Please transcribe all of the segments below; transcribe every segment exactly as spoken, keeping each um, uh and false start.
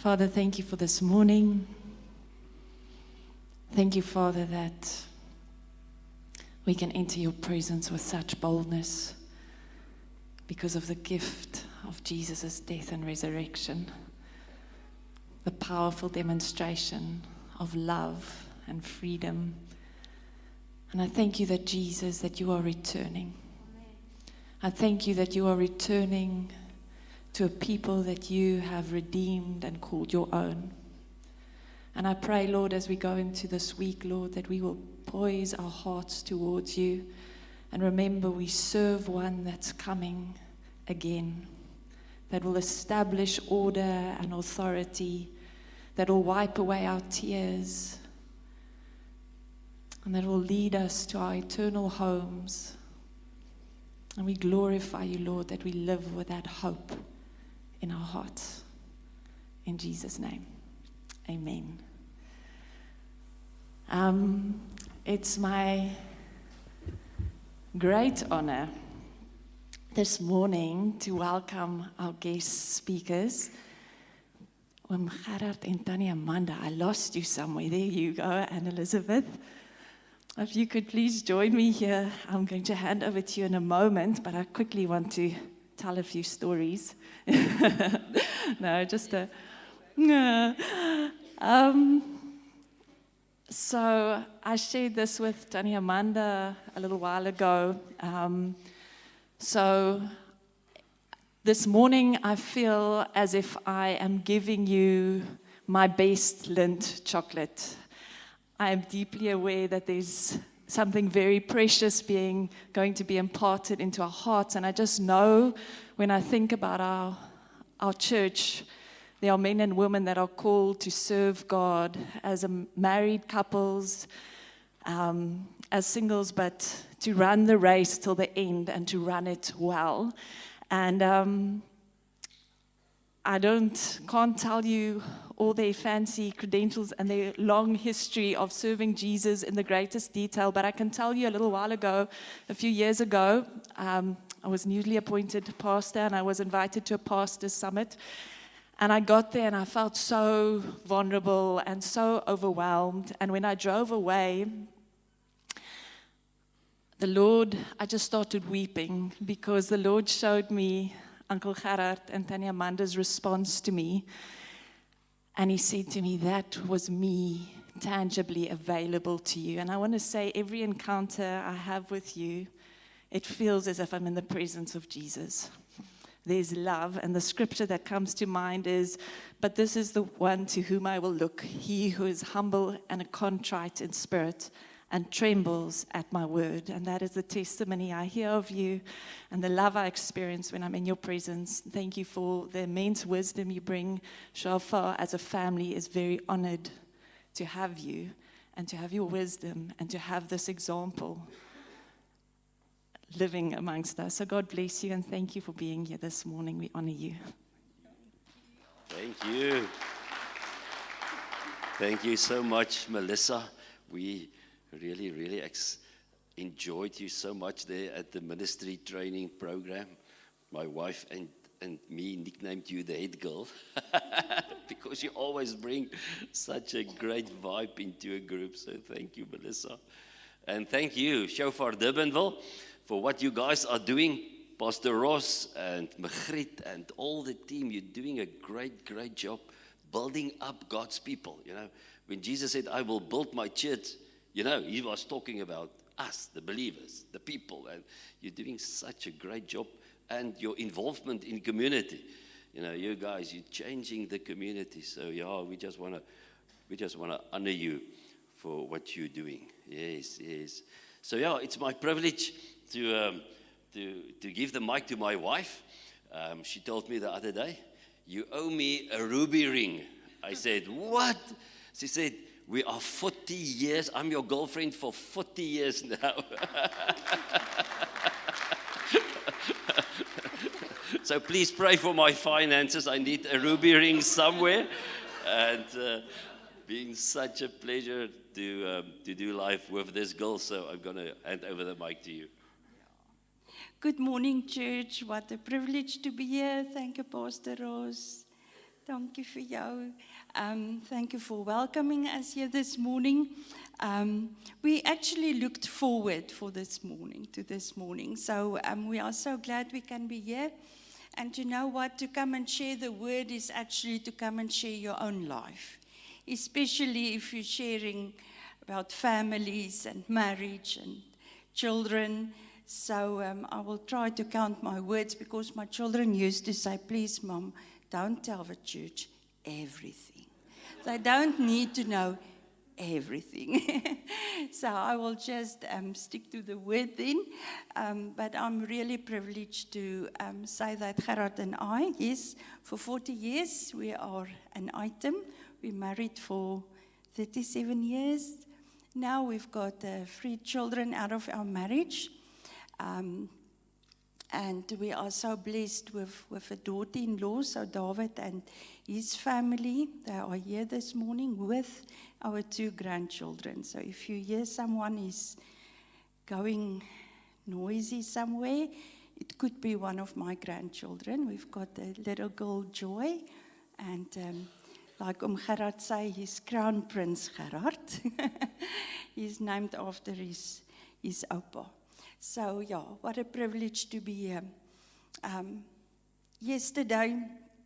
Father, thank you for this morning. Thank you, Father, that we can enter your presence with such boldness because of the gift of Jesus' death and resurrection, the powerful demonstration of love and freedom. And I thank you that, Jesus, that you are returning. I thank you that you are returning to a people that you have redeemed and called your own. And I pray, Lord, as we go into this week, Lord, that we will poise our hearts towards you and remember we serve one that's coming again, that will establish order and authority, that will wipe away our tears, and that will lead us to our eternal homes. And we glorify you, Lord, that we live with that hope in our hearts. In Jesus' name, amen. Um, it's my great honor this morning to welcome our guest speakers. Oom Gerard and Tannie Amanda, I lost you somewhere. There you go, and Elizabeth. If you could please join me here, I'm going to hand over to you in a moment, but I quickly want to tell a few stories. no, just a... Um, so I shared this with Tannie Amanda a little while ago. Um, so this morning I feel as if I am giving you my best Lindt chocolate. I am deeply aware that there's something very precious being going to be imparted into our hearts. And I just know when I think about our, our church, there are men and women that are called to serve God as a married couples, um, as singles, but to run the race till the end and to run it well. And um, I don't can't tell you all their fancy credentials and their long history of serving Jesus in the greatest detail, but I can tell you a little while ago, a few years ago, um, I was newly appointed pastor and I was invited to a pastor's summit. And I got there and I felt so vulnerable and so overwhelmed. And when I drove away, the Lord, I just started weeping because the Lord showed me Uncle Gerard and Tannie Amanda's response to me. And he said to me, that was me tangibly available to you. And I want to say every encounter I have with you, it feels as if I'm in the presence of Jesus. There's love, and the scripture that comes to mind is, but this is the one to whom I will look, he who is humble and contrite in spirit and trembles at my word. And that is the testimony I hear of you and the love I experience when I'm in your presence. Thank you for the immense wisdom you bring. Shofar, as a family, is very honored to have you and to have your wisdom and to have this example living amongst us. So God bless you and thank you for being here this morning. We honor you. Thank you. Thank you so much, Melissa. We really, really ex- enjoyed you so much there at the ministry training program. My wife and, and me nicknamed you the head girl because you always bring such a great vibe into a group. So thank you, Melissa. And thank you, Shofar Durbanville, for what you guys are doing. Pastor Ross and Magritte and all the team, you're doing a great, great job building up God's people. You know, when Jesus said, I will build my church, you know, he was talking about us, the believers, the people, and you're doing such a great job, and your involvement in community. You know, you guys, you're changing the community. So yeah, we just wanna, we just wanna honor you for what you're doing. Yes, yes. So yeah, it's my privilege to um, to to give the mic to my wife. Um, she told me the other day, "You owe me a ruby ring." I said, "What?" She said, "We are forty years. I'm your girlfriend for forty years now." So please pray for my finances. I need a ruby ring somewhere. And uh, being such a pleasure to um, to do life with this girl. So I'm going to hand over the mic to you. Good morning, church. What a privilege to be here. Thank you, Pastor Ross. Dankie vir jou. Um, thank you for welcoming us here this morning. Um, we actually looked forward for this morning, to this morning. So um, we are so glad we can be here. And you know what? To come and share the word is actually to come and share your own life. Especially if you're sharing about families and marriage and children. So um, I will try to count my words because my children used to say, please, Mom, don't tell the church everything. They don't need to know everything. So I will just um, stick to the word then. Um, but I'm really privileged to um, say that Gerard and I, yes, for forty years, we are an item. We married for thirty-seven years. Now we've got uh, three children out of our marriage. Um, and we are so blessed with, with a daughter-in-law, so David and his family. They are here this morning with our two grandchildren. So if you hear someone is going noisy somewhere, it could be one of my grandchildren. We've got a little girl, Joy, and um, like Om Gerard say, he's Crown Prince Gerard. He's named after his, his opa. So, yeah, what a privilege to be here. Um, yesterday,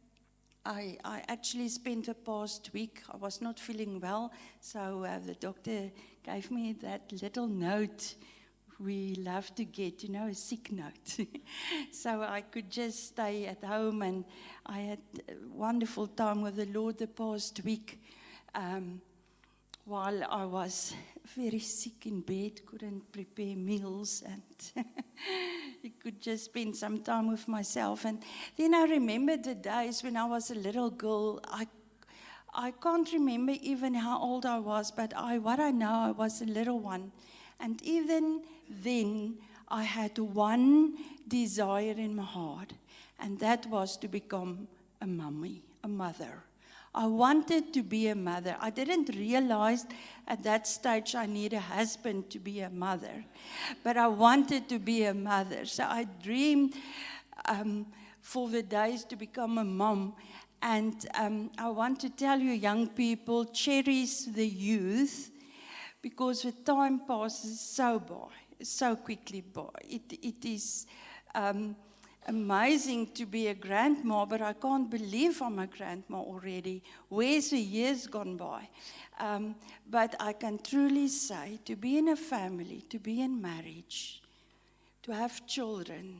I, I actually spent the past week, I was not feeling well, so uh, the doctor gave me that little note we love to get, you know, a sick note. So I could just stay at home, and I had a wonderful time with the Lord the past week. Um, while I was very sick in bed, couldn't prepare meals, and I could just spend some time with myself. And then I remembered the days when I was a little girl. I I can't remember even how old I was, but I what I know, I was a little one. And even then, I had one desire in my heart, and that was to become a mummy, a mother. I wanted to be a mother. I didn't realize at that stage I need a husband to be a mother, but I wanted to be a mother. So I dreamed um, for the days to become a mom. And um, I want to tell you, young people, cherish the youth, because the time passes so by, so quickly by. It, it is um, amazing to be a grandma, but I can't believe I'm a grandma already. Where's the years gone by? Um, but I can truly say, to be in a family, to be in marriage, to have children,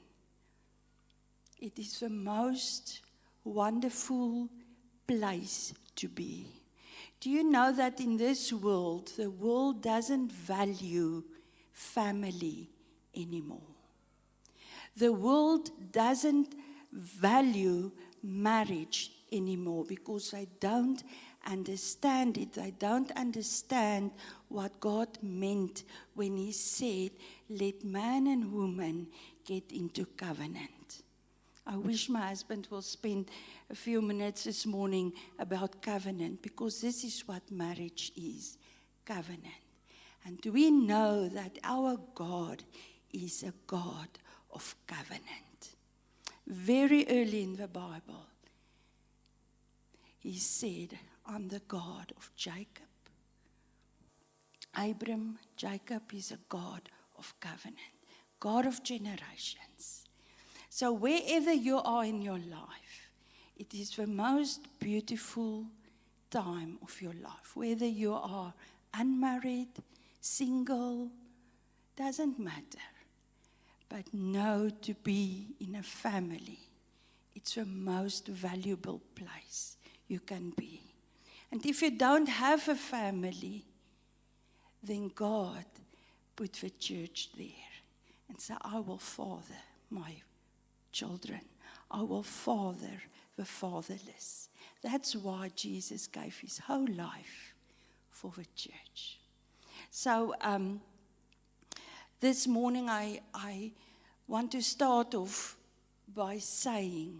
it is the most wonderful place to be. Do you know that in this world, the world doesn't value family anymore? The world doesn't value marriage anymore because they don't understand it. They don't understand what God meant when He said, let man and woman get into covenant. I wish my husband will spend a few minutes this morning about covenant, because this is what marriage is, covenant. And we know that our God is a God of covenant. Very early in the Bible, He said, I'm the God of Jacob. Abram, Jacob is a God of covenant, God of generations. So wherever you are in your life, it is the most beautiful time of your life. Whether you are unmarried, single, doesn't matter. But know to be in a family, it's the most valuable place you can be. And if you don't have a family, then God put the church there. And so I will father my children. I will father the fatherless. That's why Jesus gave His whole life for the church. So um, this morning I, I want to start off by saying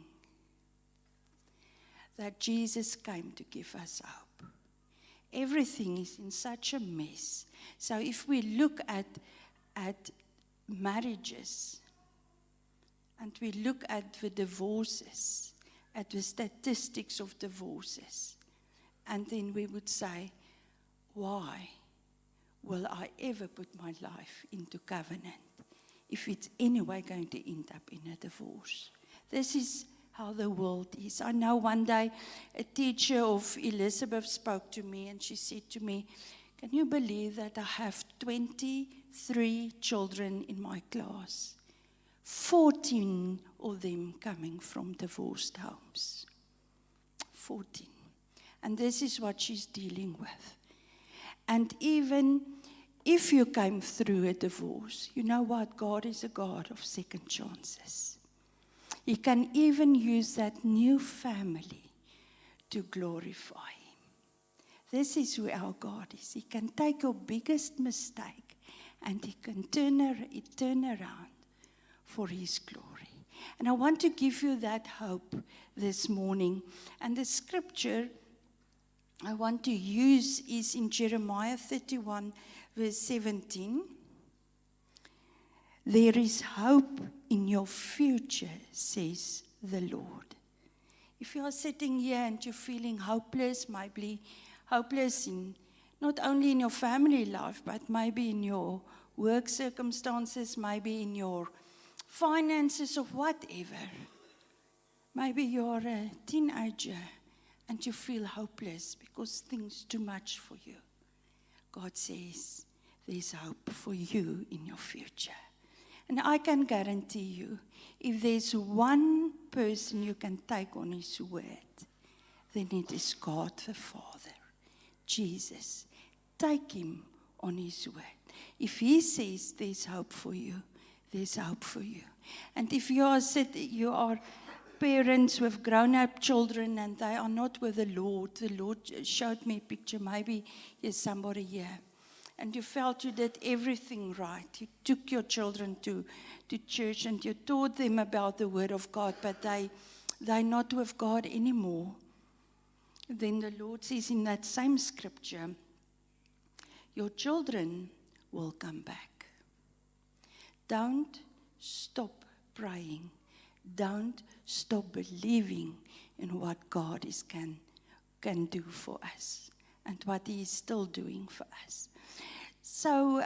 that Jesus came to give us hope. Everything is in such a mess. So if we look at, at marriages, and we look at the divorces, at the statistics of divorces. And then we would say, why will I ever put my life into covenant if it's anyway going to end up in a divorce? This is how the world is. I know one day a teacher of Elizabeth spoke to me and she said to me, can you believe that I have twenty-three children in my class? fourteen of them coming from divorced homes. fourteen. And this is what she's dealing with. And even if you came through a divorce, you know what? God is a God of second chances. He can even use that new family to glorify Him. This is who our God is. He can take your biggest mistake and He can turn it turn around for His glory. And I want to give you that hope this morning. And the scripture I want to use is in Jeremiah thirty-one, verse seventeen. There is hope in your future, says the Lord. If you are sitting here and you're feeling hopeless, maybe hopeless in not only in your family life, but maybe in your work circumstances, maybe in your finances or whatever. Maybe you're a teenager and you feel hopeless because things too much for you. God says there's hope for you in your future. And I can guarantee you, if there's one person you can take on His word, then it is God the Father, Jesus. Take Him on His word. If He says there's hope for you, there's hope for you. And if you are sitting, you are parents with grown-up children and they are not with the Lord, the Lord showed me a picture, maybe there's somebody here, and you felt you did everything right. You took your children to, to church and you taught them about the Word of God, but they, they're not with God anymore. Then the Lord says in that same scripture, your children will come back. Don't stop praying. Don't stop believing in what God is can, can do for us and what He is still doing for us. So,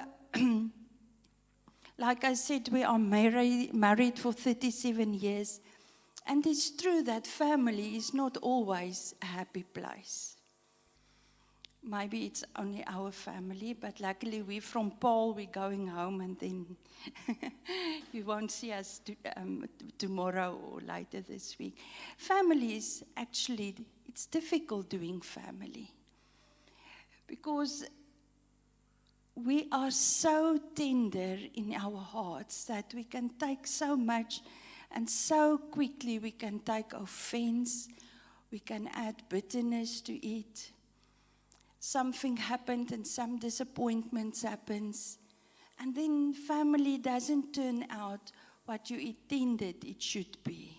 like I said, we are married, married for thirty-seven years. And it's true that family is not always a happy place. Maybe it's only our family, but luckily we're from Paul, we're going home, and then you won't see us to, um, tomorrow or later this week. Family is actually, it's difficult doing family. Because we are so tender in our hearts that we can take so much, and so quickly we can take offense, we can add bitterness to it. Something happened and some disappointments happens, and then family doesn't turn out what you intended it should be.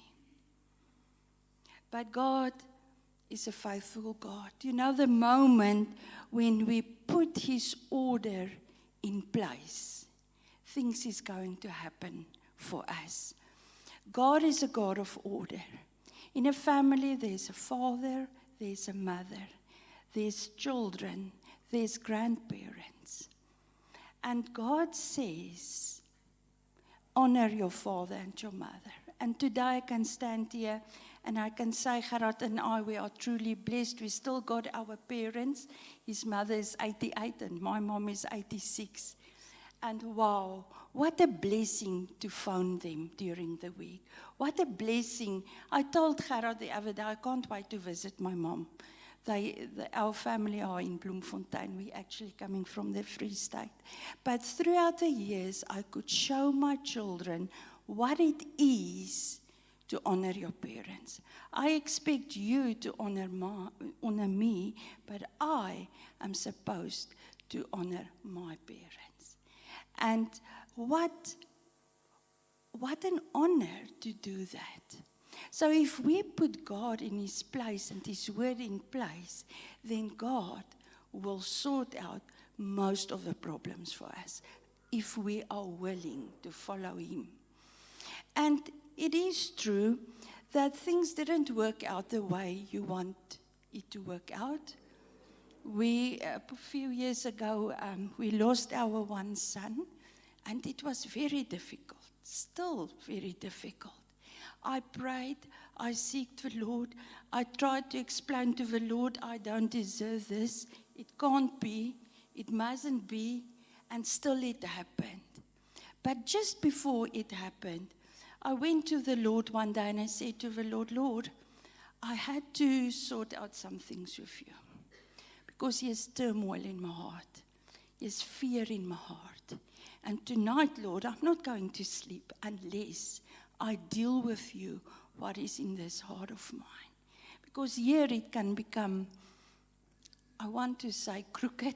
But God is a faithful God. You know, the moment when we put His order in place, things is going to happen for us. God is a God of order. In a family, there's a father, there's a mother, there's children, there's grandparents. And God says, honor your father and your mother. And today I can stand here and I can say, Gerard and I, we are truly blessed. We still got our parents. His mother is eighty-eight and my mom is eighty-six. And wow, what a blessing to phone them during the week. What a blessing. I told Gerard the other day, I can't wait to visit my mom. They, the, our family are in Bloemfontein. We're actually coming from the Free State. But throughout the years, I could show my children what it is to honor your parents. I expect you to honor, my, honor me, but I am supposed to honor my parents. And what, what an honor to do that. So if we put God in His place and His word in place, then God will sort out most of the problems for us if we are willing to follow Him. And it is true that things didn't work out the way you want it to work out. We, uh, a few years ago, um, we lost our one son, and it was very difficult, still very difficult. I prayed, I sought the Lord, I tried to explain to the Lord, I don't deserve this, it can't be, it mustn't be, and still it happened. But just before it happened, I went to the Lord one day and I said to the Lord, Lord, I had to sort out some things with you. Because there's turmoil in my heart. There's fear in my heart. And tonight, Lord, I'm not going to sleep unless I deal with you what is in this heart of mine. Because here it can become, I want to say, crooked.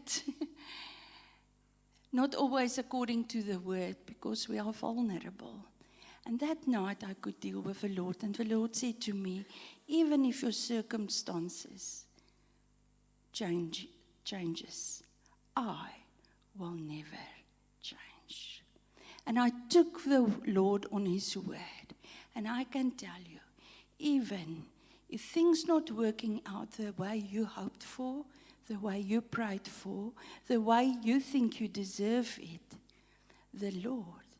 Not always according to the word, because we are vulnerable. And that night I could deal with the Lord. And the Lord said to me, even if your circumstances change, changes, I will never change. And I took the Lord on his word. And I can tell you, even if things not working out the way you hoped for, the way you prayed for, the way you think you deserve it, the Lord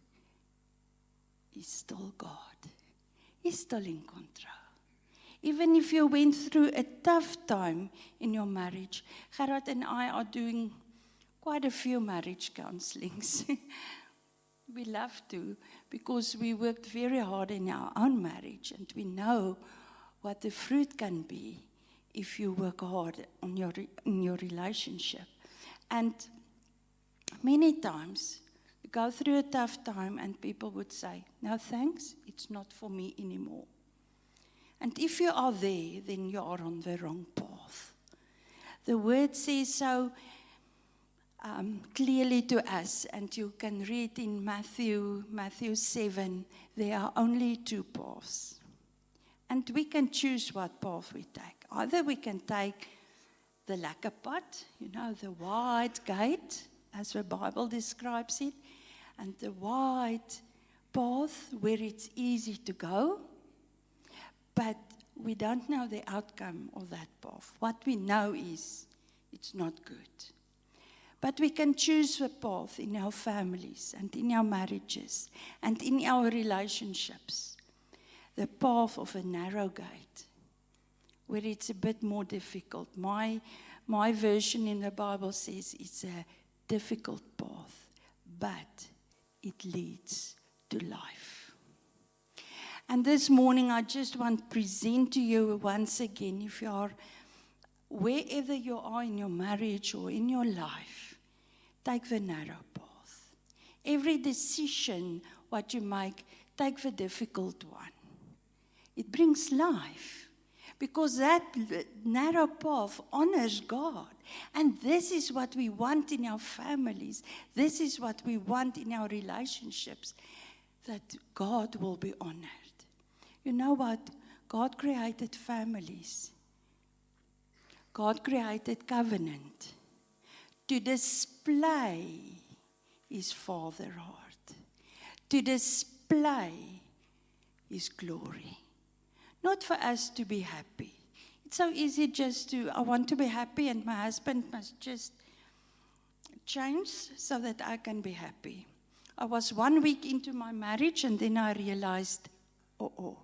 is still God. He's still in control. Even if you went through a tough time in your marriage, Gerard and I are doing quite a few marriage counselings. We love to, because we worked very hard in our own marriage, and we know what the fruit can be if you work hard on your in your relationship. And many times you go through a tough time and people would say, no thanks, it's not for me anymore. And if you are there, then you are on the wrong path. The word says so um, clearly to us, and you can read in Matthew, Matthew seven, there are only two paths. And we can choose what path we take. Either we can take the lekker pad, you know, the wide gate, as the Bible describes it, and the wide path where it's easy to go, but we don't know the outcome of that path. What we know is it's not good. But we can choose the path in our families and in our marriages and in our relationships. The path of a narrow gate, where it's a bit more difficult. My, my version in the Bible says it's a difficult path, but it leads to life. And this morning, I just want to present to you once again, if you are, wherever you are in your marriage or in your life, take the narrow path. Every decision, what you make, take the difficult one. It brings life, because that narrow path honors God. And this is what we want in our families. This is what we want in our relationships, that God will be honored. You know what? God created families. God created covenant to display his Father heart, to display his glory. Not for us to be happy. It's so easy just to, I want to be happy and my husband must just change so that I can be happy. I was one week into my marriage and then I realized, oh, oh.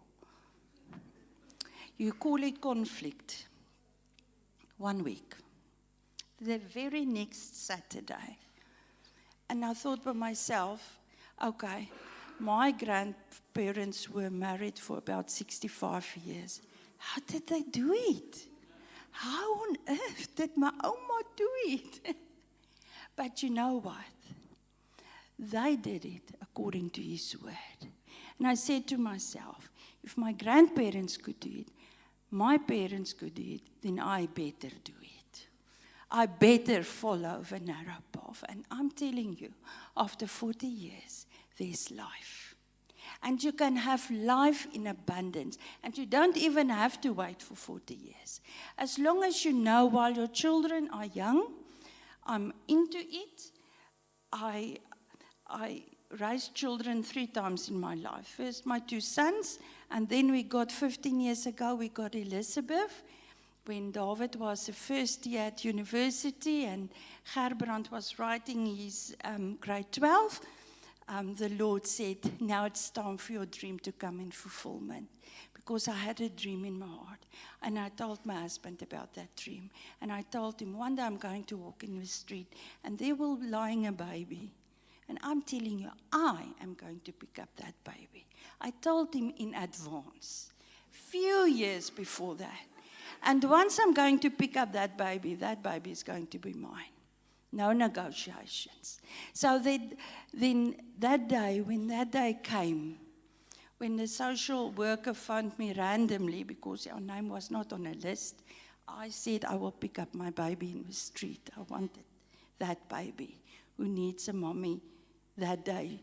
You call it conflict. One week. The very next Saturday. And I thought by myself, okay, my grandparents were married for about sixty-five years. How did they do it? How on earth did my Oma do it? But you know what? They did it according to his word. And I said to myself, if my grandparents could do it, my parents could do it, then I better do it. I better follow the narrow path. And I'm telling you, after forty years, there's life. And you can have life in abundance. And you don't even have to wait for forty years. As long as you know while your children are young, I'm into it. I, I raised children three times in my life. First my two sons, And then we got, fifteen years ago, we got Elizabeth, when David was the first year at university and Gerbrand was writing his um, grade twelve. Um, the Lord said, now it's time for your dream to come in fulfillment. Because I had a dream in my heart. And I told my husband about that dream. And I told him, one day I'm going to walk in the street and there will be lying a baby. And I'm telling you, I am going to pick up that baby. I told him in advance, few years before that. And once I'm going to pick up that baby, that baby is going to be mine. No negotiations. So then, then that day, when that day came, when the social worker phoned me randomly because our name was not on a list, I said, I will pick up my baby in the street. I wanted that baby who needs a mommy that day.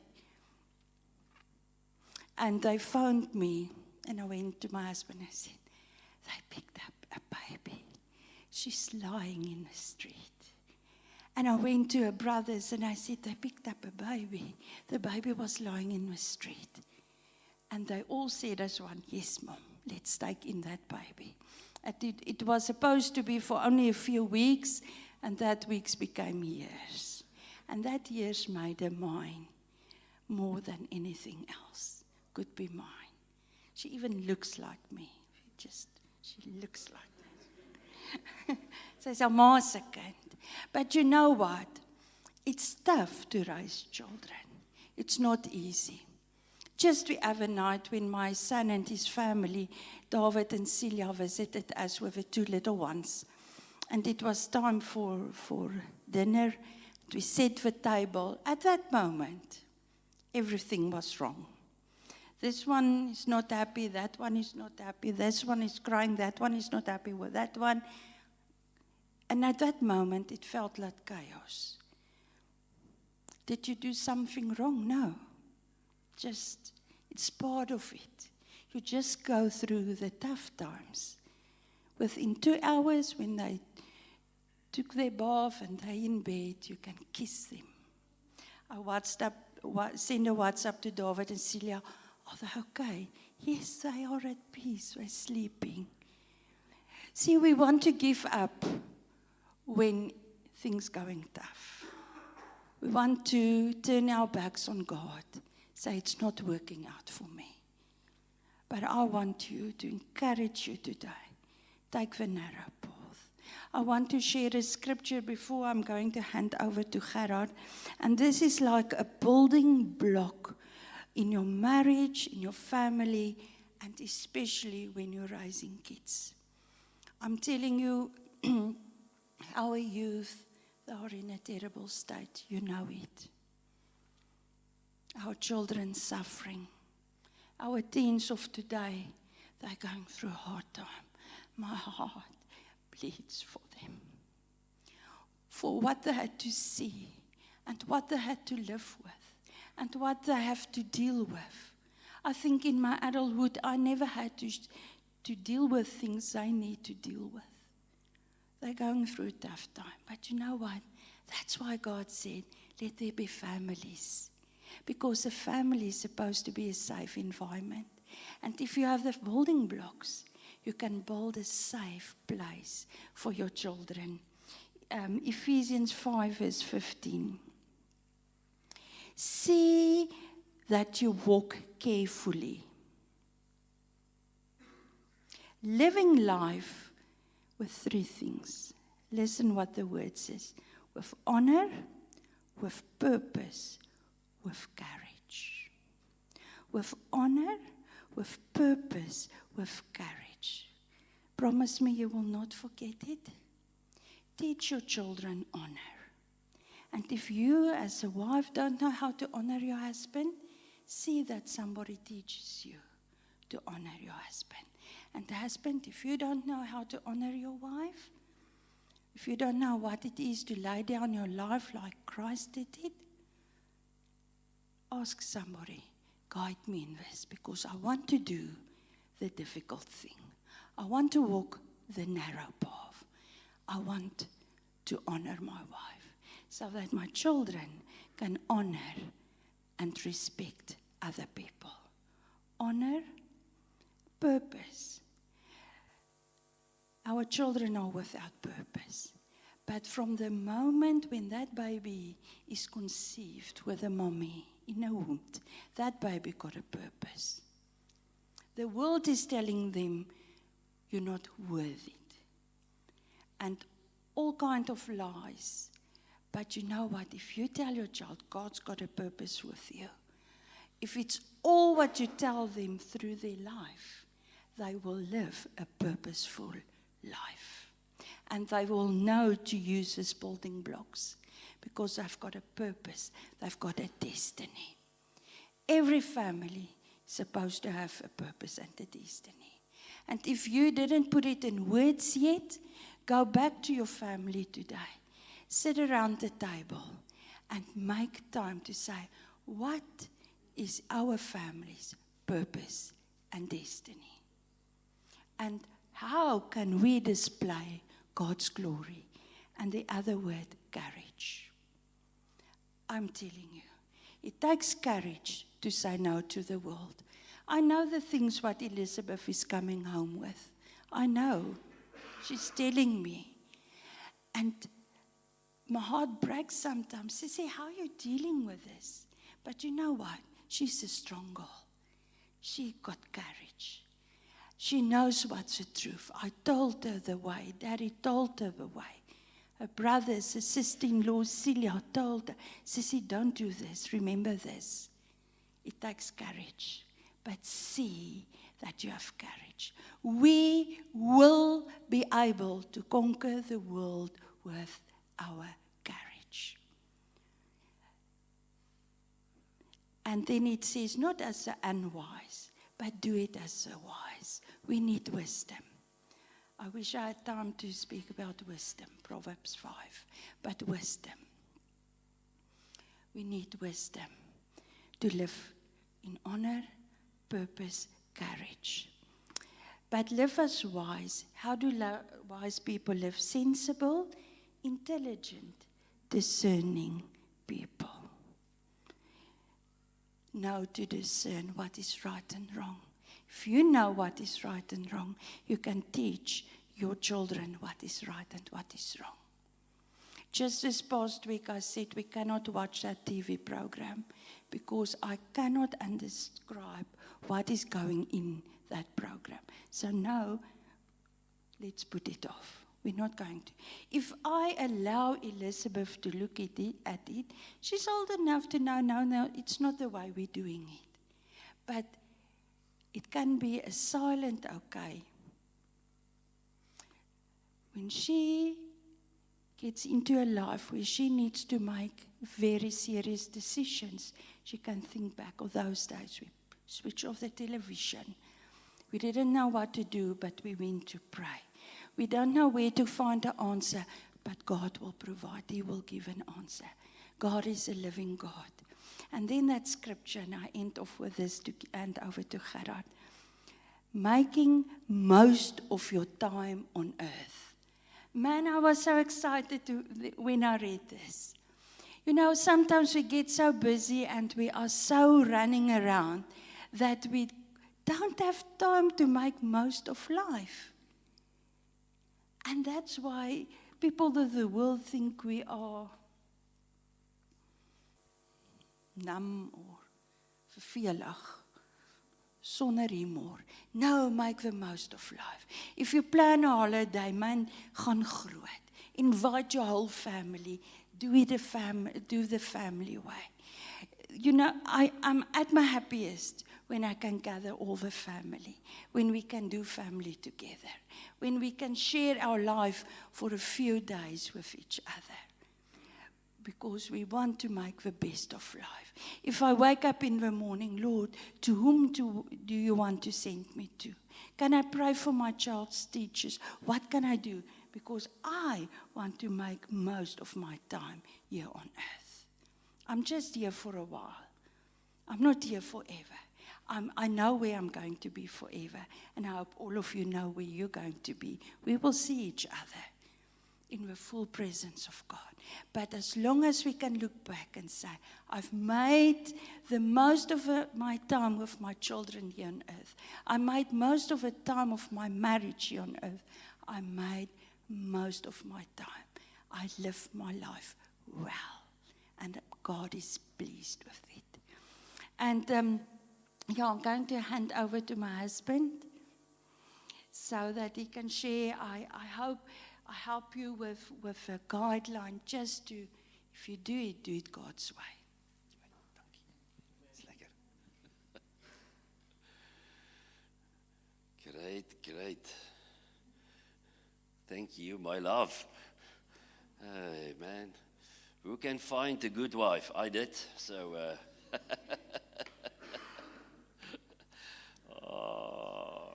And they phoned me, and I went to my husband and I said, they picked up a baby. She's lying in the street. And I went to her brothers and I said, they picked up a baby. The baby was lying in the street. And they all said as one, yes, Mom, let's take in that baby. And it, it was supposed to be for only a few weeks, and that weeks became years. And that years made her mine more than anything else could be mine. She even looks like me. Just, she looks like me. Sy's 'n ma se kind. But you know what? It's tough to raise children. It's not easy. Just the other night when my son and his family, David and Celia, visited us with the two little ones. And it was time for, for dinner. We set the table. At that moment, everything was wrong. This one is not happy, that one is not happy, this one is crying, that one is not happy with that one. And at that moment, it felt like chaos. Did you do something wrong? No. Just, it's part of it. You just go through the tough times. Within two hours, when they took their bath and they're in bed, you can kiss them. I WhatsApp, send a WhatsApp to David and Celia. Are they okay? Yes, they are at peace. They're sleeping. See, we want to give up when things going tough. We want to turn our backs on God, say it's not working out for me. But I want you to encourage you today. Take the narrow path. I want to share a scripture before I'm going to hand over to Gerard. And this is like a building block in your marriage, in your family, and especially when you're raising kids. I'm telling you, our youth, they are in a terrible state. You know it. Our children suffering. Our teens of today, they're going through a hard time. My heart bleeds for them. For what they had to see, and what they had to live with, and what they have to deal with. I think in my adulthood, I never had to, to deal with things I need to deal with. They're going through a tough time. But you know what? That's why God said, let there be families. Because a family is supposed to be a safe environment. And if you have the building blocks, you can build a safe place for your children. Um, Ephesians five verse fifteen. See that you walk carefully, living life with three things. Listen what the word says. With honor, with purpose, with courage. With honor, with purpose, with courage. Promise me you will not forget it. Teach your children honor. And if you as a wife don't know how to honor your husband, see that somebody teaches you to honor your husband. And the husband, if you don't know how to honor your wife, if you don't know what it is to lay down your life like Christ did it, ask somebody, guide me in this, because I want to do the difficult thing. I want to walk the narrow path. I want to honor my wife so that my children can honor and respect other people. Honor, Purpose. Our children are without purpose. But from the moment when that baby is conceived with a mommy in a womb, that baby got a purpose. The world is telling them, you're not worth it. And all kinds of lies. But you know what? If you tell your child, God's got a purpose with you, if it's all what you tell them through their life, they will live a purposeful life. And they will know to use as building blocks because they've got a purpose. They've got a destiny. Every family is supposed to have a purpose and a destiny. And if you didn't put it in words yet, go back to your family today. Sit around the table and make time to say, what is our family's purpose and destiny? And how can we display God's glory? And the other word, courage. I'm telling you, it takes courage to say no to the world. I know the things what Elizabeth is coming home with. I know. She's telling me. And my heart breaks sometimes. She says, how are you dealing with this? But you know what? She's a strong girl. She got courage. She knows what's the truth. I told her the way. Daddy told her the way. Her brothers, her sister-in-law, Celia, told her, Sissy, don't do this. Remember this. It takes courage. But see that you have courage. We will be able to conquer the world with our courage. And then it says, not as the unwise, but do it as the wise. We need wisdom. I wish I had time to speak about wisdom, Proverbs five. But wisdom. We need wisdom to live in honor, purpose, courage. But live as wise. How do wise people live? Sensible, intelligent, discerning people. Know to discern what is right and wrong. If you know what is right and wrong, you can teach your children what is right and what is wrong. Just this past week I said we cannot watch that T V program because I cannot describe what is going in that program. So no, let's put it off. We're not going to. If I allow Elizabeth to look at it, at it, she's old enough to know, no, no, it's not the way we're doing it. But it can be a silent okay. When she gets into a life where she needs to make very serious decisions, she can think back of those days. We switched off the television. We didn't know what to do, but we went to pray. We don't know where to find the answer, but God will provide. He will give an answer. God is a living God. And then that scripture, and I end off with this to hand over to Gerard. Making most of your time on earth. Man, I was so excited to, when I read this. You know, sometimes we get so busy and we are so running around that we don't have time to make most of life. And that's why people of the world think we are numb or vervelig, sonder humor. No, make the most of life. If you plan a holiday, man, gaan groot. Invite your whole family. Do it the fam- do the family way. You know, I, I'm at my happiest when I can gather all the family, when we can do family together, when we can share our life for a few days with each other. Because we want to make the best of life. If I wake up in the morning, Lord, to whom do, do you want to send me to? Can I pray for my child's teachers? What can I do? Because I want to make most of my time here on earth. I'm just here for a while. I'm not here forever. I'm, I know where I'm going to be forever. And I hope all of you know where you're going to be. We will see each other. in the full presence of God. But as long as we can look back and say, I've made the most of uh, my time with my children here on earth. I made most of the time of my marriage here on earth. I made most of my time. I lived my life well. And God is pleased with it. And um, yeah, I'm going to hand over to my husband so that he can share. I, I hope I help you with, with a guideline just to, if you do it, do it God's way. Great, great. Thank you, my love. Hey, man. Who can find a good wife? I did, so... Uh, oh.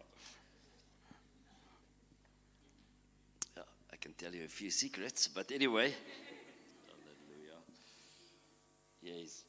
Yeah, I can tell you a few secrets, but anyway. Hallelujah. Yes.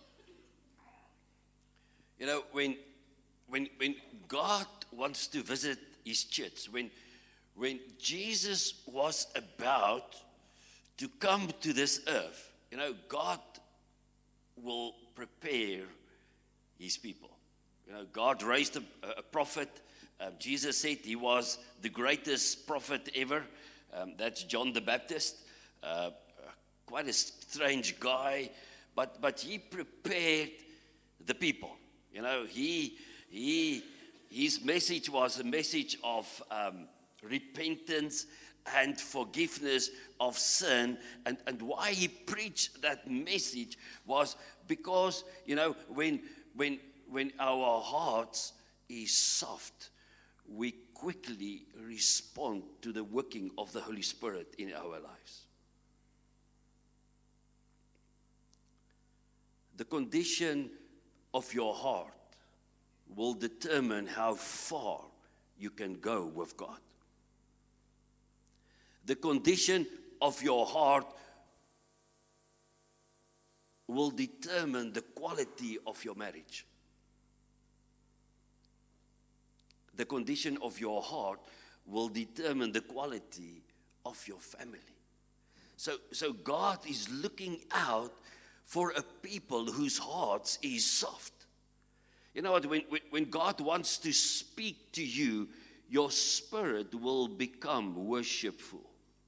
You know, when, when, when God wants to visit his church, when, when Jesus was about to come to this earth, you know, God will prepare his people. You know, God raised a, a prophet. Uh, Jesus said he was the greatest prophet ever. Um, that's John the Baptist. Uh, quite a strange guy, but but he prepared the people. You know, he he his message was a message of um, repentance and forgiveness of sin. And, and why he preached that message was because, you know, when when when our hearts is soft, we quickly respond to the working of the Holy Spirit in our lives. The condition of your heart will determine how far you can go with God. The condition of your heart will determine the quality of your marriage. The condition of your heart will determine the quality of your family. So, so God is looking out for a people whose hearts is soft. You know what, when, when God wants to speak to you, your spirit will become worshipful.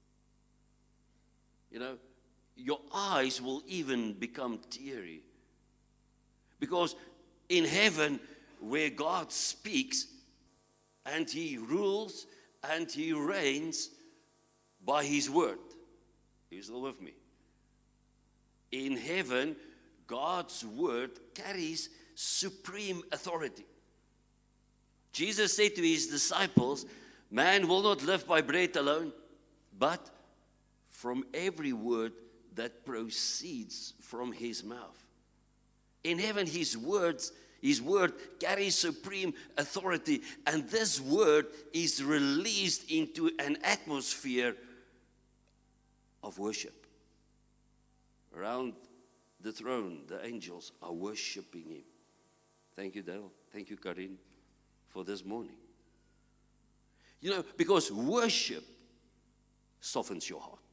You know, your eyes will even become teary. Because in heaven, where God speaks, and he rules and he reigns by his word. Are you still with me? In heaven, God's word carries supreme authority. Jesus said to his disciples, man will not live by bread alone, but from every word that proceeds from his mouth. In heaven, his words His word carries supreme authority, and this word is released into an atmosphere of worship. Around the throne, the angels are worshiping him. Thank you, Dale. Thank you, Karin, for this morning. You know, because worship softens your heart.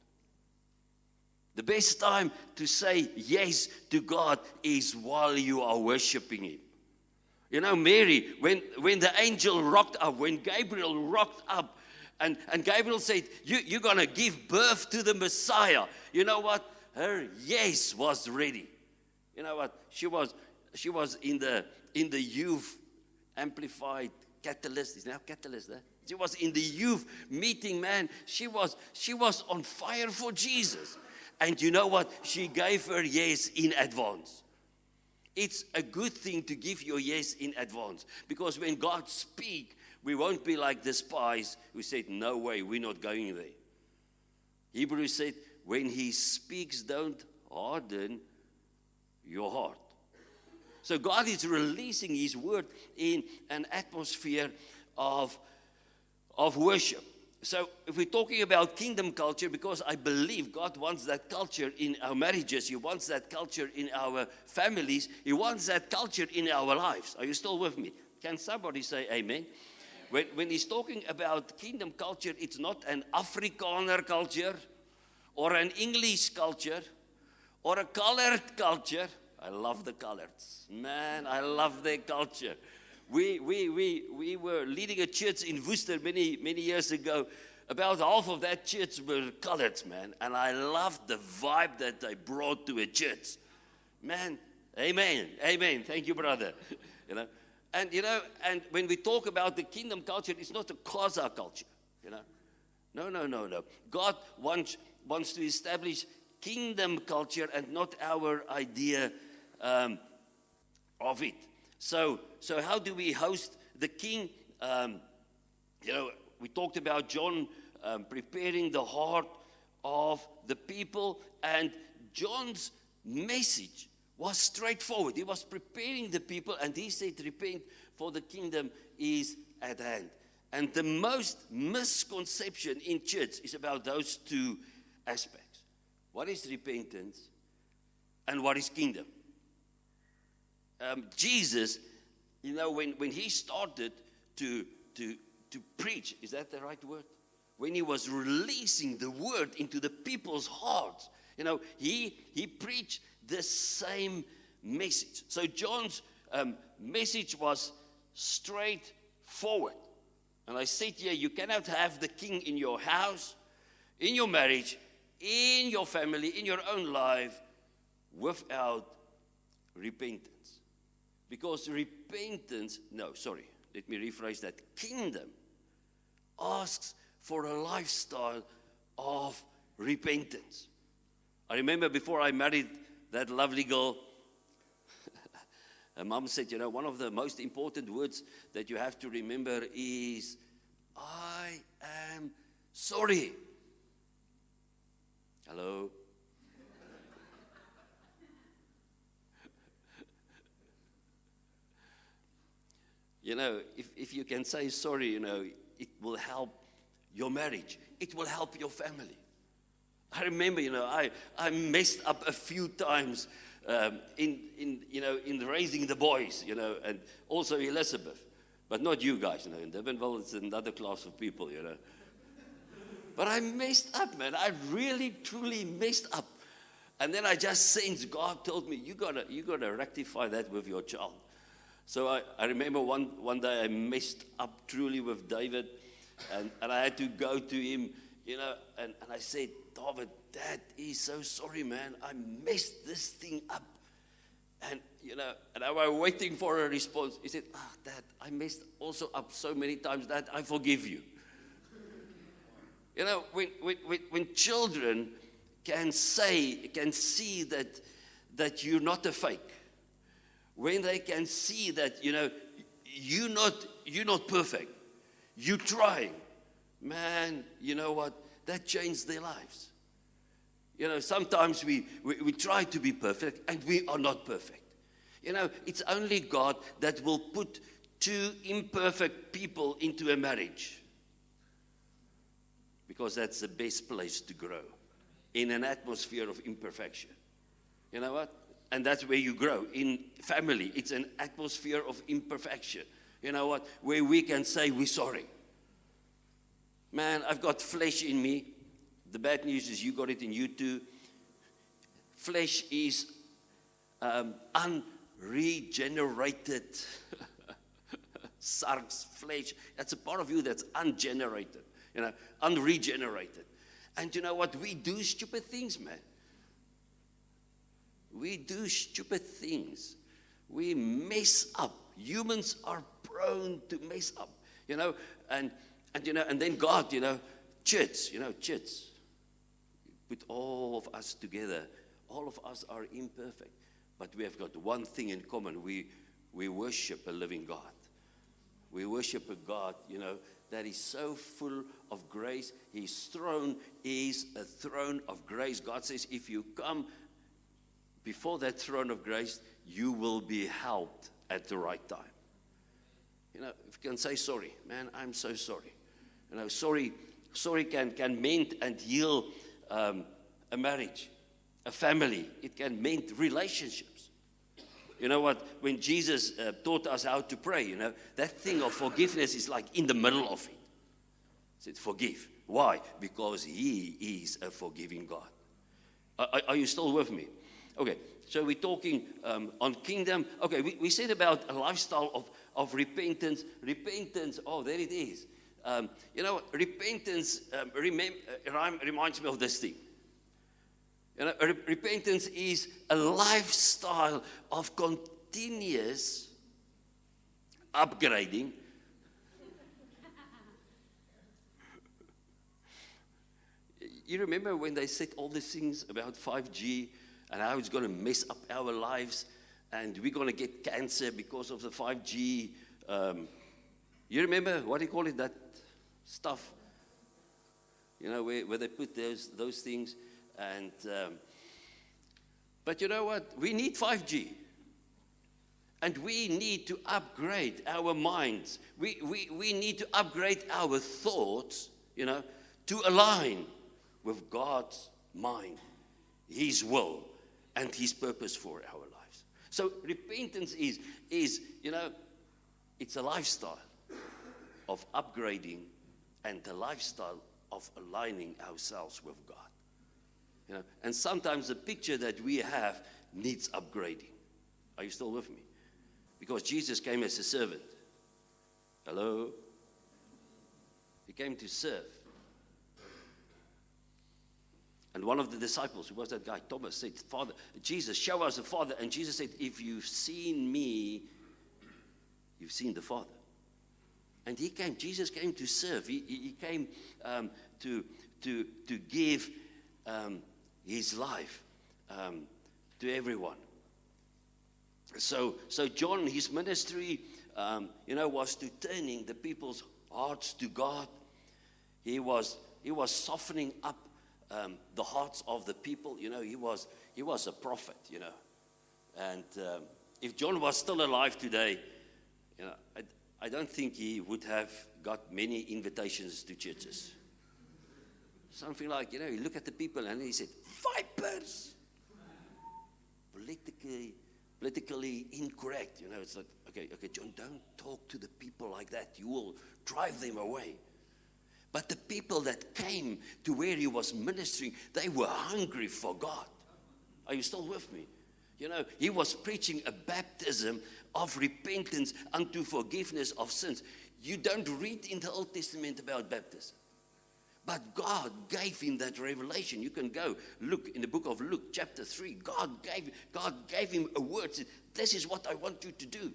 The best time to say yes to God is while you are worshiping him. You know, Mary, when, when the angel rocked up, when Gabriel rocked up, and, and Gabriel said, you, you're going to give birth to the Messiah. You know what? Her yes was ready. You know what? She was she was in the in the youth amplified catalyst. Is now catalyst there? She was in the youth meeting, man. She was she was on fire for Jesus. And you know what? She gave her yes in advance. It's a good thing to give your yes in advance. Because when God speaks, we won't be like the spies who said, no way, we're not going there. Hebrews said, when he speaks, don't harden your heart. So God is releasing his word in an atmosphere of, of worship. So if we're talking about kingdom culture, because I believe God wants that culture in our marriages, he wants that culture in our families, he wants that culture in our lives. Are you still with me? Can somebody say amen? when, when he's talking about kingdom culture, it's not an Afrikaner culture or an English culture or a colored culture. I love the coloreds. Man, I love their culture. We, we, we, we were leading a church in Worcester many, many years ago. About half of that church were coloreds, man. And I loved the vibe that they brought to a church. Man, amen, amen. Thank you, brother. You know, and, you know, and when we talk about the kingdom culture, it's not a Xhosa culture, you know. No, no, no, no. God wants, wants to establish kingdom culture and not our idea um, of it. So, so how do we host the king? Um, you know, we talked about John um, preparing the heart of the people, and John's message was straightforward. He was preparing the people, and he said, repent, for the kingdom is at hand. And the most misconception in church is about those two aspects. What is repentance and what is kingdom? Um, Jesus, you know, when, when he started to, to, to preach, is that the right word? When he was releasing the word into the people's hearts, you know, he, he preached the same message. So John's um, message was straightforward. And I said here, you cannot have the king in your house, in your marriage, in your family, in your own life, without repentance. Because repentance, no, sorry, let me rephrase that. Kingdom asks for a lifestyle of repentance. I remember before I married that lovely girl, her mom said, you know, one of the most important words that you have to remember is, I am sorry. Hello? You know, if, if you can say sorry, you know, it will help your marriage. It will help your family. I remember, you know, I, I messed up a few times um, in, in, you know, in raising the boys, you know, and also Elizabeth. But not you guys, you know. In Durbanville, it's another class of people, you know. But I messed up, man. I really, truly messed up. And then I just sensed God told me, you gotta, you gotta rectify that with your child. So I, I remember one, one day I messed up truly with David, and, and I had to go to him, you know, and, and I said, David, Dad is so sorry, man. I messed this thing up. And, you know, and I was waiting for a response. He said, ah, oh, Dad, I messed also up so many times, Dad, I forgive you. You know, when, when, when children can say, can see that, that you're not a fake, when they can see that, you know, you're not, you're not perfect, you're trying, man, you know what, that changed their lives. You know, sometimes we, we, we try to be perfect, and we are not perfect. You know, it's only God that will put two imperfect people into a marriage, because that's the best place to grow, in an atmosphere of imperfection. You know what? And that's where you grow. In family, it's an atmosphere of imperfection. You know what? Where we can say we're sorry. Man, I've got flesh in me. The bad news is you got it in you too. Flesh is um, unregenerated. Sark's flesh. That's a part of you that's ungenerated. You know, unregenerated. And you know what? We do stupid things, man. We do stupid things. We mess up. Humans are prone to mess up, you know. And and you know, and then God, you know, church, you know, church. Put all of us together. All of us are imperfect, but we have got one thing in common. We we worship a living God. We worship a God, you know, that is so full of grace. His throne is a throne of grace. God says, if you come before that throne of grace, you will be helped at the right time. You know, if you can say sorry, man, I'm so sorry. You know, sorry, sorry can, can mend and heal um, a marriage, a family. It can mend relationships. you know what, when Jesus uh, taught us how to pray, you know, that thing of forgiveness is like in the middle of it. He said, forgive. Why? Because he is a forgiving God. Are, are you still with me? Okay, so we're talking um, on kingdom. Okay, we, we said about a lifestyle of, of repentance. Repentance, oh, there it is. Um, you know, repentance um, remem- uh, reminds me of this thing. You know, re- repentance is a lifestyle of continuous upgrading. You remember when they said all these things about five G and how it's going to mess up our lives and we're going to get cancer because of the five G? Um, you remember, what do you call it, that stuff? You know, where, where they put those, those things. And um, but you know what? We need five G. And we need to upgrade our minds. We, we, we need to upgrade our thoughts, you know, to align with God's mind, His will, and His purpose for our lives. So repentance is, is, you know, it's a lifestyle of upgrading and a lifestyle of aligning ourselves with God. You know, and sometimes the picture that we have needs upgrading. Are you still with me? Because Jesus came as a servant. Hello? He came to serve. And one of the disciples, who was that guy, Thomas, said, Father, Jesus, show us the Father. And Jesus said, if you've seen me, you've seen the Father. And he came, Jesus came to serve. He, he, he came um, to, to, to give um, his life um, to everyone. So, so John, his ministry, um, you know, was to turning the people's hearts to God. He was, he was softening up Um, the hearts of the people. You know, he was he was a prophet, you know. And um, if John was still alive today, you know, I, I don't think he would have got many invitations to churches. Something like, you know, you look at the people and he said, vipers! Politically, politically incorrect. You know, it's like, okay, okay, John, don't talk to the people like that. You will drive them away. But the people that came to where he was ministering, they were hungry for God. Are you still with me? You know, he was preaching a baptism of repentance unto forgiveness of sins. You don't read in the Old Testament about baptism. But God gave him that revelation. You can go look in the book of Luke, chapter three. God gave, God gave him a word. Said, this is what I want you to do.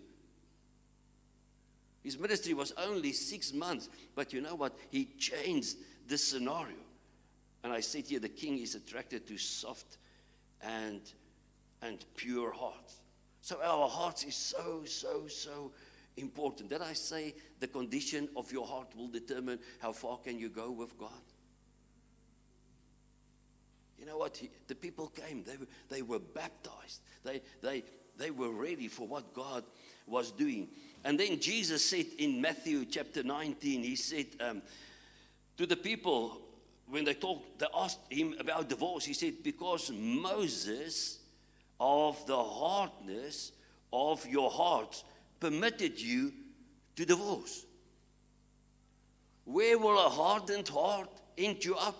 His ministry was only six months, but you know what? He changed the scenario. And I said here, the king is attracted to soft and, and pure hearts. So our hearts is so, so, so important. Did I say the condition of your heart will determine how far can you go with God? You know what? He, the people came. They were, they were baptized. They, they, they were ready for what God was doing. And then Jesus said in Matthew chapter nineteen, he said um, to the people, when they talked, they asked him about divorce. He said, because Moses, of the hardness of your hearts, permitted you to divorce. Where will a hardened heart end you up?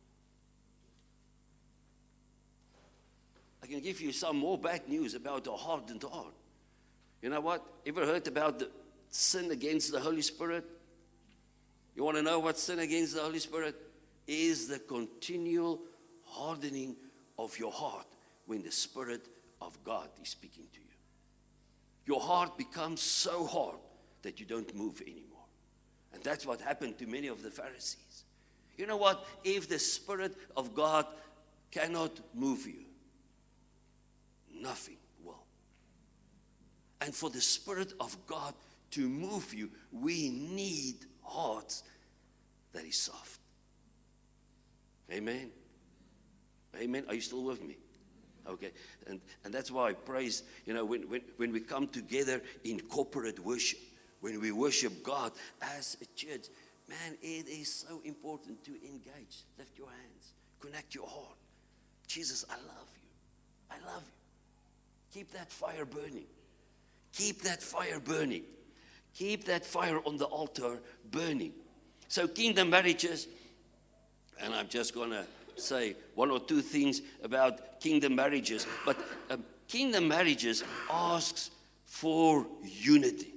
I can give you some more bad news about a hardened heart. You know what? Ever heard about the sin against the Holy Spirit? You want to know what sin against the Holy Spirit is? The continual hardening of your heart when the Spirit of God is speaking to you. Your heart becomes so hard that you don't move anymore. And that's what happened to many of the Pharisees. You know what? If the Spirit of God cannot move you, nothing will. And for the Spirit of God to move you, we need hearts that is soft. Amen. Amen. Are you still with me? Okay. And and that's why I praise, you know, when, when, when we come together in corporate worship, when we worship God as a church, man, it is so important to engage. Lift your hands. Connect your heart. Jesus, I love you. I love you. Keep that fire burning. Keep that fire burning. Keep that fire on the altar burning. So kingdom marriages, and I'm just going to say one or two things about kingdom marriages, but um, kingdom marriages asks for unity.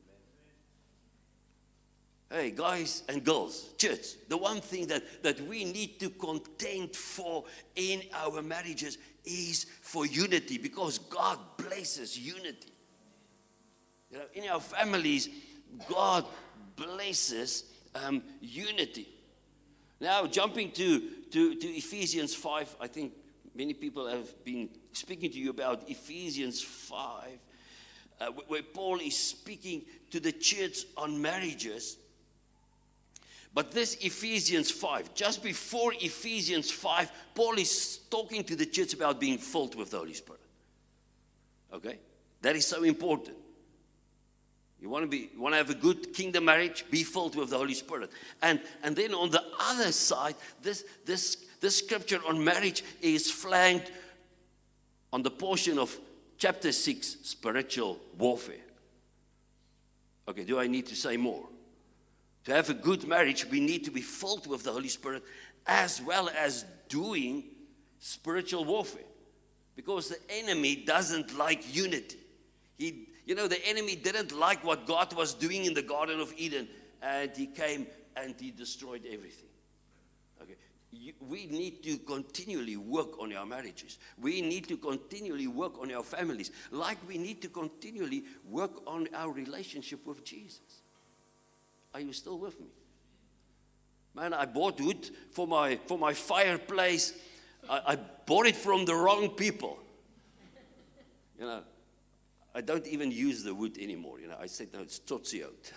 Hey, guys and girls, church, the one thing that, that we need to contend for in our marriages is for unity, because God blesses unity. You know, in our families, God blesses um, unity. Now, jumping to, to, to Ephesians five, I think many people have been speaking to you about Ephesians five, uh, where Paul is speaking to the church on marriages. But this Ephesians five, just before Ephesians five, Paul is talking to the church about being filled with the Holy Spirit. Okay? That is so important. You want to be, you want to have a good kingdom marriage, be filled with the Holy Spirit. And, and then on the other side, this, this, this scripture on marriage is flanked on the portion of chapter six, spiritual warfare. Okay, do I need to say more? To have a good marriage, we need to be filled with the Holy Spirit, as well as doing spiritual warfare. Because the enemy doesn't like unity. He, you know, the enemy didn't like what God was doing in the Garden of Eden, and he came and he destroyed everything. Okay, you, we need to continually work on our marriages. We need to continually work on our families, like we need to continually work on our relationship with Jesus. Are you still with me? Man, I bought wood for my for my fireplace. I, I bought it from the wrong people. You know, I don't even use the wood anymore. You know, I said, no, it's tzotsiot.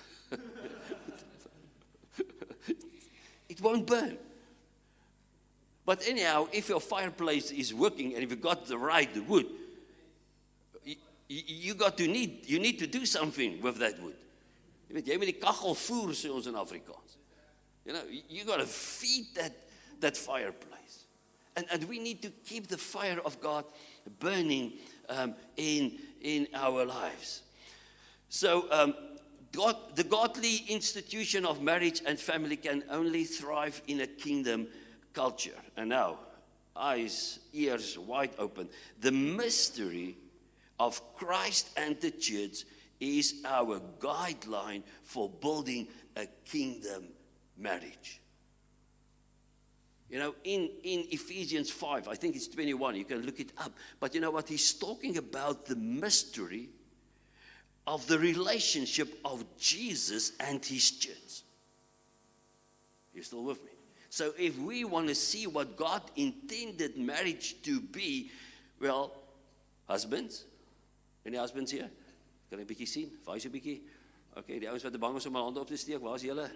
It won't burn. But anyhow, if your fireplace is working and if you got the right wood, you, you got to need you need to do something with that wood. Jy weet, jy moet die kachel voer, sê ons in Afrikaans. You know, you got to feed that, that fireplace. And, and we need to keep the fire of God burning um, in, in our lives. So, um, God, the godly institution of marriage and family can only thrive in a kingdom culture. And now, eyes, ears wide open. The mystery of Christ and the church is our guideline for building a kingdom marriage. You know, in, in Ephesians five, I think it's twenty-one, you can look it up. But you know what? He's talking about the mystery of the relationship of Jesus and his church. You're still with me? So if we want to see what God intended marriage to be, well, husbands, any husbands here? Kan ek 'n bietjie sien? Waar is 'n bietjie? Okay, die ouens wat te bang is om hulle hande op te steek, waar is julle?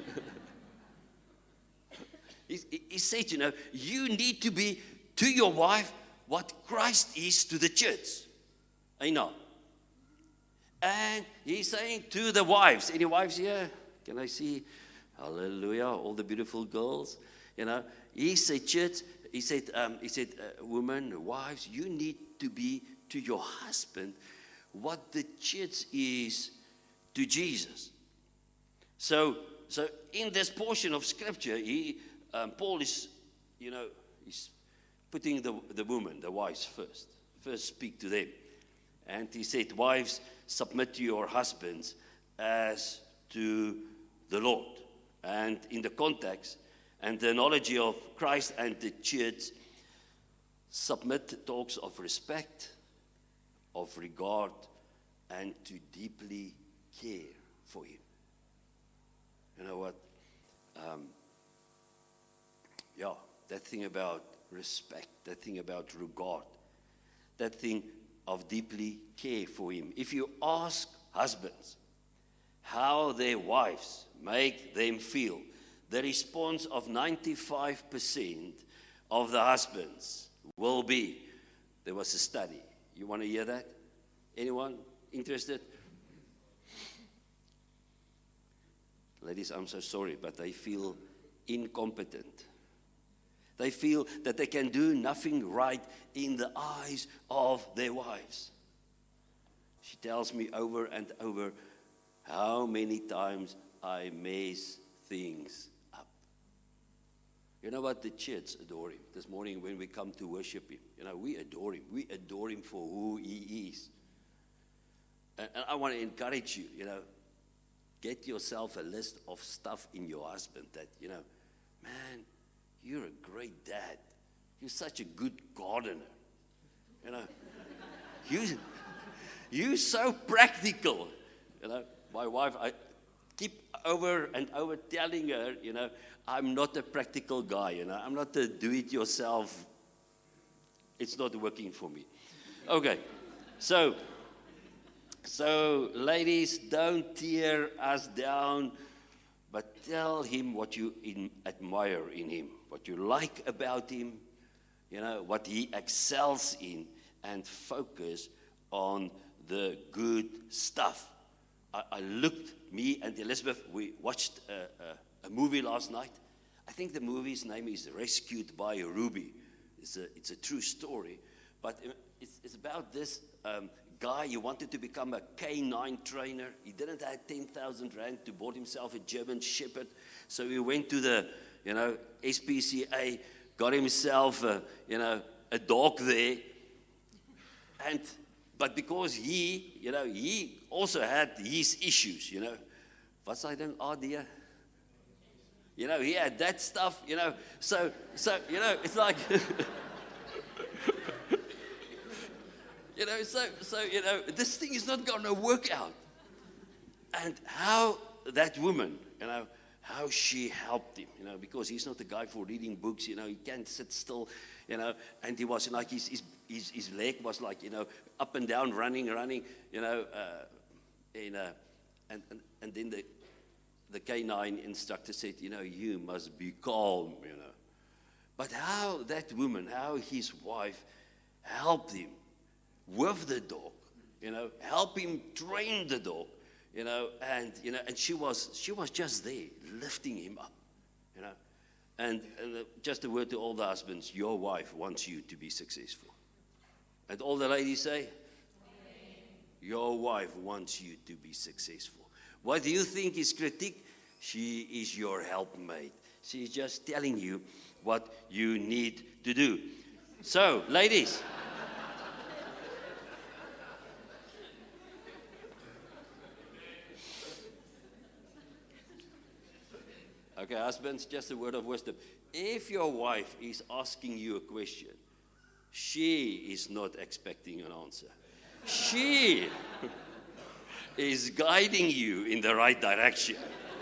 he, he said, you know, you need to be to your wife what Christ is to the church. I know. And he's saying to the wives, any wives here? Can I see? Hallelujah, all the beautiful girls. You know, he said, church, he said, um, he said, uh, women, wives, you need to be to your husband what the church is to Jesus. So, so in this portion of scripture, he, um, Paul is, you know, he's putting the, the woman, the wives first. First speak to them. And he said, wives, submit to your husbands as to the Lord. And in the context and the analogy of Christ and the church, submit talks of respect, of regard, and to deeply care for him. You know what? Um, yeah, that thing about respect, that thing about regard, that thing of deeply care for him. If you ask husbands how their wives make them feel, the response of ninety-five percent of the husbands will be, there was a study. You want to hear that? Anyone interested? Ladies, I'm so sorry, but I feel incompetent. They feel that they can do nothing right in the eyes of their wives. She tells me over and over how many times I mess things up. You know what? The kids adore him. This morning when we come to worship him, you know, we adore him. We adore him for who he is. And, and I want to encourage you, you know, get yourself a list of stuff in your husband that, you know, man, you're a great dad. You're such a good gardener. You know, you, you're so practical. You know, my wife, I keep over and over telling her, you know, I'm not a practical guy. You know, I'm not a do-it-yourself. It's not working for me. Okay, so, so ladies, don't tear us down, but tell him what you in, admire in him, what you like about him, you know, what he excels in, and focus on the good stuff. I, I looked, me and Elizabeth, we watched a, a, a movie last night. I think the movie's name is Rescued by Ruby. It's a, it's a true story, but it's, it's about this um, guy. He wanted to become a canine trainer. He didn't have ten thousand rand to buy himself a German Shepherd. So he went to the, you know, S P C A, got himself, a, you know, a dog there. And, but because he, you know, he also had his issues, you know. Wat sy ding, A D? You know, he had that stuff, you know. So, so you know, it's like... You know, so, so, you know, this thing is not going to work out. And how that woman, you know, how she helped him, you know, because he's not the guy for reading books, you know, he can't sit still, you know, and he was like, his, his, his, his leg was like, you know, up and down, running, running, you know, uh, in a, and, and, and then the, the canine instructor said, you know, you must be calm, you know. But how that woman, how his wife helped him with the dog, you know, help him train the dog, you know, and you know, and she was she was just there, lifting him up, you know, and, and uh, just a word to all the husbands: your wife wants you to be successful, and all the ladies say, amen. Your wife wants you to be successful. What do you think is critique? She is your helpmate. She's just telling you what you need to do. So, ladies. Okay, husbands, just a word of wisdom. If your wife is asking you a question, she is not expecting an answer. She is guiding you in the right direction.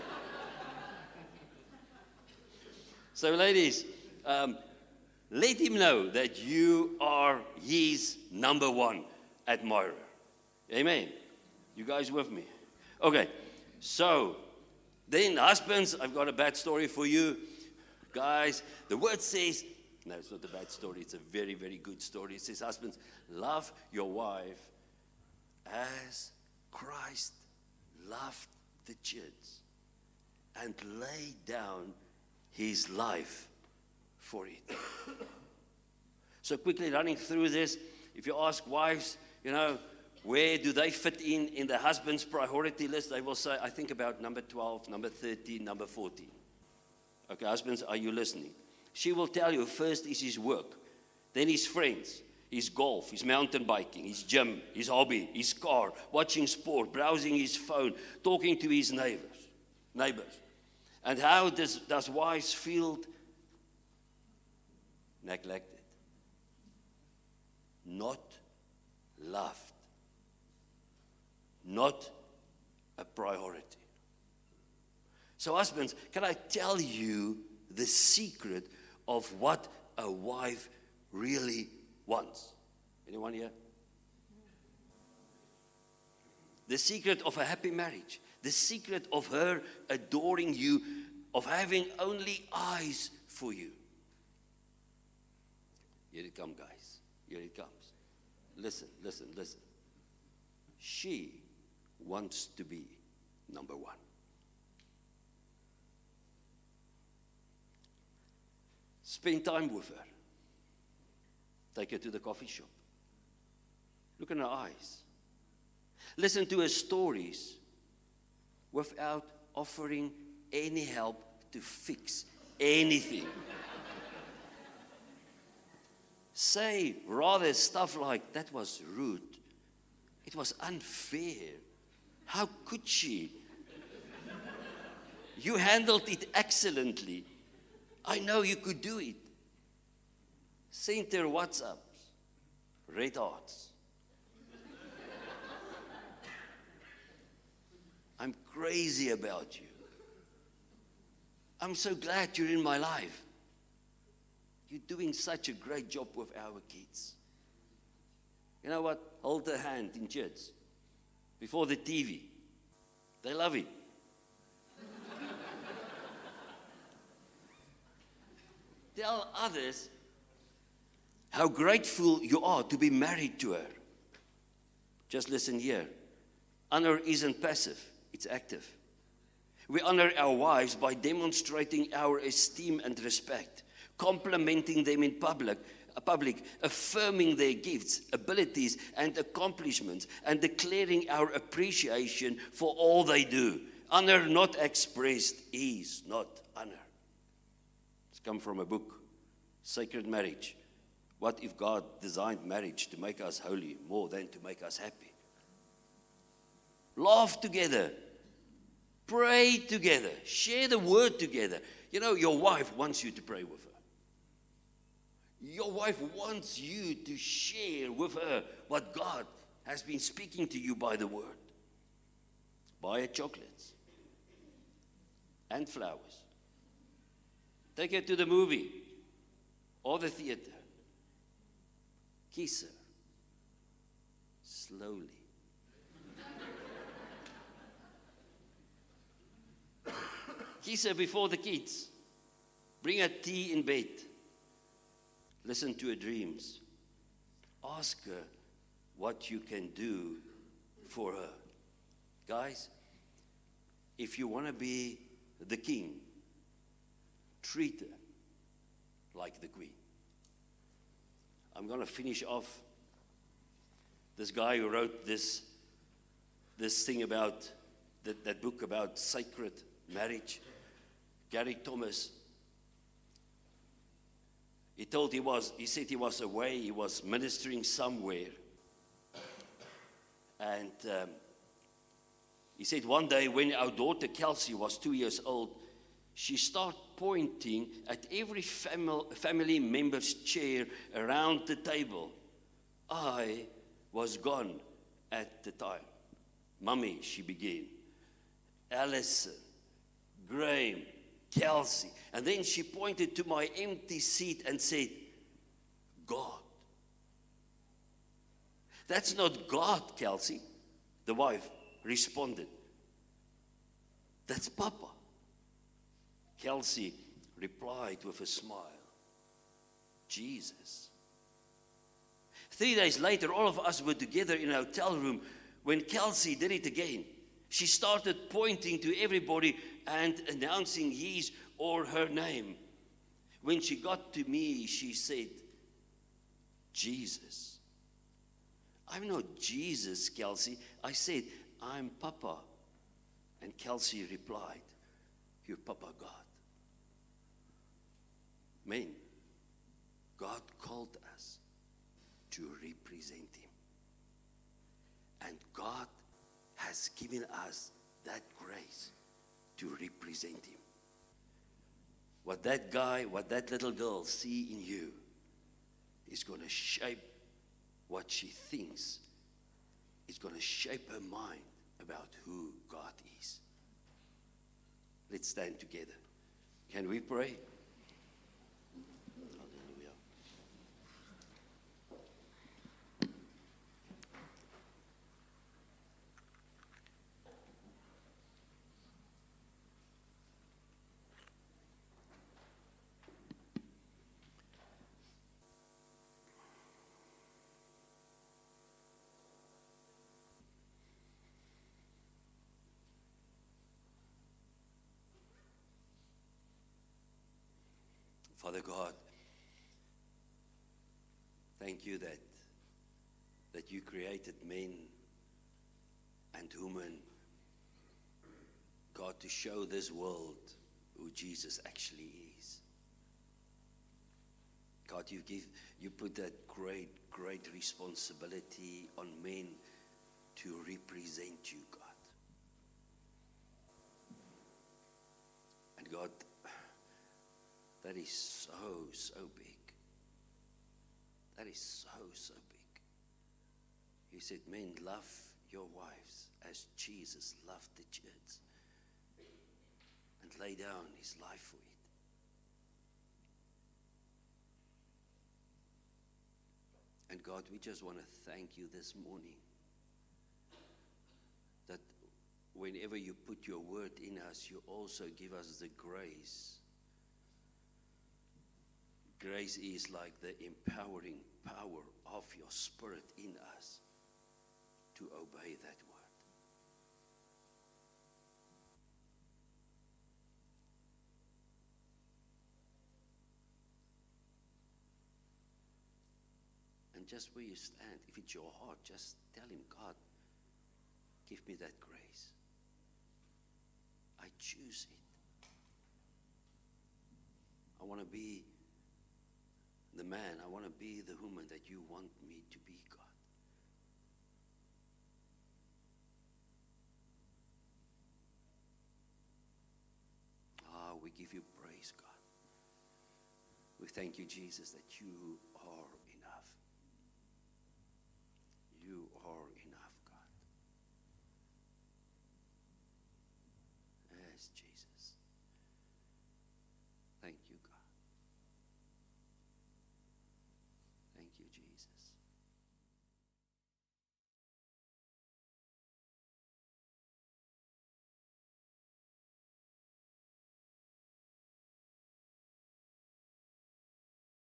So, ladies, um, let him know that you are his number one admirer. Amen. You guys with me? Okay, so... Then, husbands, I've got a bad story for you. Guys, the word says, no, it's not a bad story. It's a very, very good story. It says, husbands, love your wife as Christ loved the church and laid down his life for it. So quickly running through this, if you ask wives, you know, where do they fit in in the husband's priority list? They will say, I think about number twelve, number thirteen, number fourteen. Okay, husbands, are you listening? She will tell you first is his work, then his friends, his golf, his mountain biking, his gym, his hobby, his car, watching sport, browsing his phone, talking to his neighbors. neighbors. And how does, does wives feel neglected? Not loved. Not a priority. So husbands, can I tell you the secret of what a wife really wants? Anyone here? The secret of a happy marriage. The secret of her adoring you, of having only eyes for you. Here it comes, guys. Here it comes. Listen, listen, listen. She wants to be number one. Spend time with her. Take her to the coffee shop. Look in her eyes. Listen to her stories without offering any help to fix anything. Say rather stuff like, that was rude. It was unfair. How could she? You handled it excellently. I know you could do it. Send her WhatsApps, red hearts. I'm crazy about you. I'm so glad you're in my life. You're doing such a great job with our kids. You know what? Hold their hand in church before the T V. They love it. Tell others how grateful you are to be married to her. Just listen here. Honor isn't passive, it's active. We honor our wives by demonstrating our esteem and respect, complimenting them in public, uh, public, affirming their gifts, abilities, and accomplishments, and declaring our appreciation for all they do. Honor not expressed is not honor. It's come from a book, Sacred Marriage. What if God designed marriage to make us holy more than to make us happy? Laugh together. Pray together. Share the word together. You know, your wife wants you to pray with her. Your wife wants you to share with her what God has been speaking to you by the word. Buy her chocolates and flowers. Take her to the movie or the theater. Kiss her slowly. Kiss her before the kids. Bring her tea in bed. Listen to her dreams. Ask her what you can do for her. Guys, if you want to be the king, treat her like the queen. I'm going to finish off. This guy who wrote this, this thing about, that, that book about sacred marriage, Gary Thomas, he told he was, he said he was away, he was ministering somewhere. And um, he said one day when our daughter Kelsey was two years old, she started pointing at every family, family member's chair around the table. I was gone at the time. Mummy, she began. Allison, Graham, Kelsey. And then she pointed to my empty seat and said, God. That's not God, Kelsey, the wife responded. That's Papa. Kelsey replied with a smile, Jesus. Three days later, all of us were together in a hotel room when Kelsey did it again. She started pointing to everybody and announcing his or her name. When she got to me, she said, Jesus. I'm not Jesus, Kelsey. I said, I'm Papa. And Kelsey replied, you're Papa God. Men, God called us to represent Him. And God has given us that grace to represent Him. What that guy, what that little girl see in you is going to shape what she thinks. It's going to shape her mind about who God is. Let's stand together. Can we pray? Hallelujah. Father God, thank you that, that you created men and women, God, to show this world who Jesus actually is. God, you give, you put that great, great responsibility on men to represent you, God. And God, that is so, so big. That is so, so big. He said, men, love your wives as Jesus loved the church and lay down his life for it. And God, we just want to thank you this morning that whenever you put your word in us, you also give us the grace. Grace is like the empowering power of your Spirit in us to obey that word. And just where you stand, if it's your heart, just tell him, God, give me that grace. I choose it. I want to be the man. I want to be the woman that you want me to be, God. Ah, we give you praise, God. We thank you, Jesus, that you are enough. You are enough, God. Yes, Jesus.